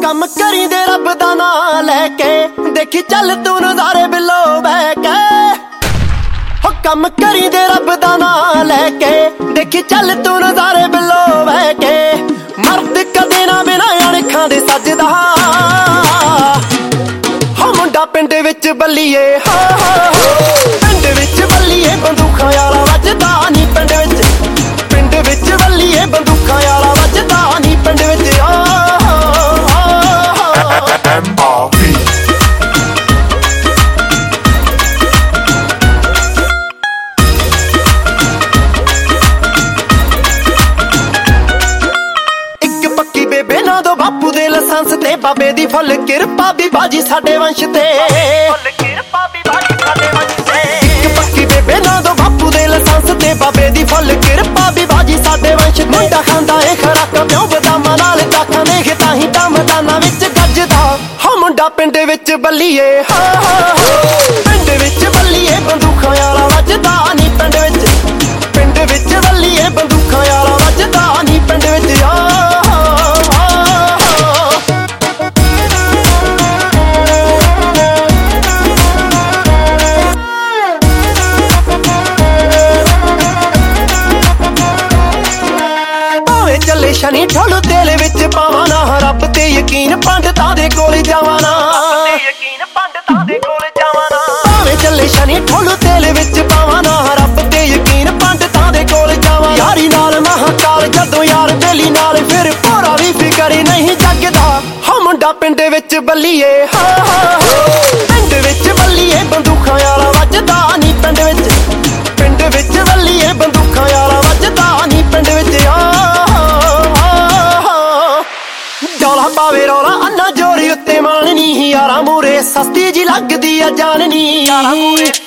ਕੰਮ ਕਰੀ ਦੇ ਰੱਬ ਦਾ ਨਾਂ ਲੈ ਕੇ, ਦੇਖੀ ਚੱਲ ਤੂੰ ਨਜ਼ਾਰੇ ਬਿੱਲੋ ਬਹਿ ਕੇ। ਹੋ ਕੰਮ ਕਰੀ ਦੇ ਰੱਬ ਦਾ ਨਾਂ ਲੈ ਕੇ, ਦੇਖੀ ਚੱਲ ਤੂੰ ਨਜ਼ਾਰੇ ਬਿੱਲੋ ਬਹਿ ਕੇ। ਮਰਦ ਕਦੇ ਨਾ ਬਿਨਾਂ ਅਣਖਾਂ ਦੇ ਸੱਜਦਾ, ਹੋ ਮੁੰਡਾ ਪਿੰਡ ਵਿੱਚ ਬੱਲੀਏ, ਪਿੰਡ ਵਿੱਚ ਬੱਲੀਏ ਬੰਦੂਕਾਂ ਵਾਲਾ ਵੱਜਦਾ ਨੀ। ਪਿੰਡ ਵਿੱਚ ਬੱਲੀਏ ਬੰਦੂਕਾਂ ਵਾਲਾ ਵੱਜਦਾ ਨੀ। ਪਿੰਡ ਵਿੱਚ ਇੱਕ ਪੱਕੀ ਬੇਬੇ ਨਾ ਦੋ ਬਾਪੂ ਦੇ ਲਾਇਸੈਂਸ ਤੇ, ਬਾਬੇ ਦੀ ਫੁੱਲ ਕਿਰਪਾ ਵੀ ਬਾਜੀ ਸਾਡੇ ਵੰਸ਼ ਤੇ। ਇੱਕ ਪੱਕੀ ਬੇਬੇ ਨਾ ਦੋ ਬਾਪੂ ਦੇ ਲਾਇਸੈਂਸ ਤੇ, ਬਾਬੇ ਦੀ ਫੁੱਲ ਕਿਰਪਾ ਵੀ ਬਾਜੀ ਸਾਡੇ ਵੰਸ਼। ਮੁੰਡਾ ਖਾਂਦਾ ਏ ਖਰਾਕਾਂ ਪਿਓ ਬਦਾਮਾਂ ਨਾਲ, ਦਾਖਾਂ ਦੇਖ ਤਾਂ ਹੀ ਮੈਦਾਨਾਂ ਵਿੱਚ ਗੱਜਦਾ। ਹੋ ਮੁੰਡਾ ਪਿੰਡ ਵਿੱਚ ਬੱਲੀਏ, ਪਿੰਡ ਵਿੱਚ ਬੱਲੀਏ ਬੰਦੂਕਾਂ ਵਾਲਾ ਵੱਜਦਾ ਨੀ। ਪਿੰਡ ਵਿੱਚ ਬੱਲੀਏ ਬੰਦੂਕਾਂ ਵਾਲਾ ਵੱਜਦਾ ਨੀ। ਪਿੰਡ ਵਿੱਚ ਚੱਲੇ ਸ਼ਨੀ ਠੋਲੂ ਤੇਲ ਵਿੱਚ ਪਾਵਾਂ ਨਾ, ਰੱਬ ਤੇ ਯਕੀਨ ਪੰਡਤਾਂ ਦੇ ਕੋਲ ਜਾਵਾਂ ਨਾ। ਭਾਵੇਂ ਚੱਲੇ ਸ਼ਨੀ ਠੋਲੂ ਤੇਲ ਵਿੱਚ ਪਾਵਾਂ ਨਾ, ਰੱਬ ਤੇ ਯਕੀਨ ਪੰਡਤਾਂ ਦੇ ਕੋਲ ਜਾਵਾਂ। ਯਾਰੀ ਨਾਲ ਮਹਾਕਾਲ ਜਦੋਂ ਯਾਰ ਬੇਲੀ ਨਾਲ, ਫਿਰ ਭੋਰਾ ਵੀ ਫਿਕਰ ਨਹੀਂ ਜੱਗਦਾ। ਹੋ ਮੁੰਡਾ ਪਿੰਡ ਵਿੱਚ ਬੱਲੀਏ, ਪਿੰਡ ਵਿੱਚ ਬੱਲੀਏ ਬੰਦੂਕਾਂ ਵਾਲਾ ਵੱਜਦਾ ਨੀ। ਪਿੰਡ ਵਿੱਚ ਬੱਲੀਏ ਬੰਦੂਕਾਂ ਵਾਲਾ ਵੱਜਦਾ ਨੀ। ਪਿੰਡ ਵਿੱਚ ਡੋਲਾ ਪਾਵੇ ਰੌਲਾ ਅੰਨਾ ਜੋਰੀ ਉੱਤੇ ਮਾਣ ਨੀ, ਯਾਰਾਂ ਮੂਰੇ ਸਸਤੀ ਜੀ ਲੱਗਦੀ ਆ ਜਾਨ ਨੀ।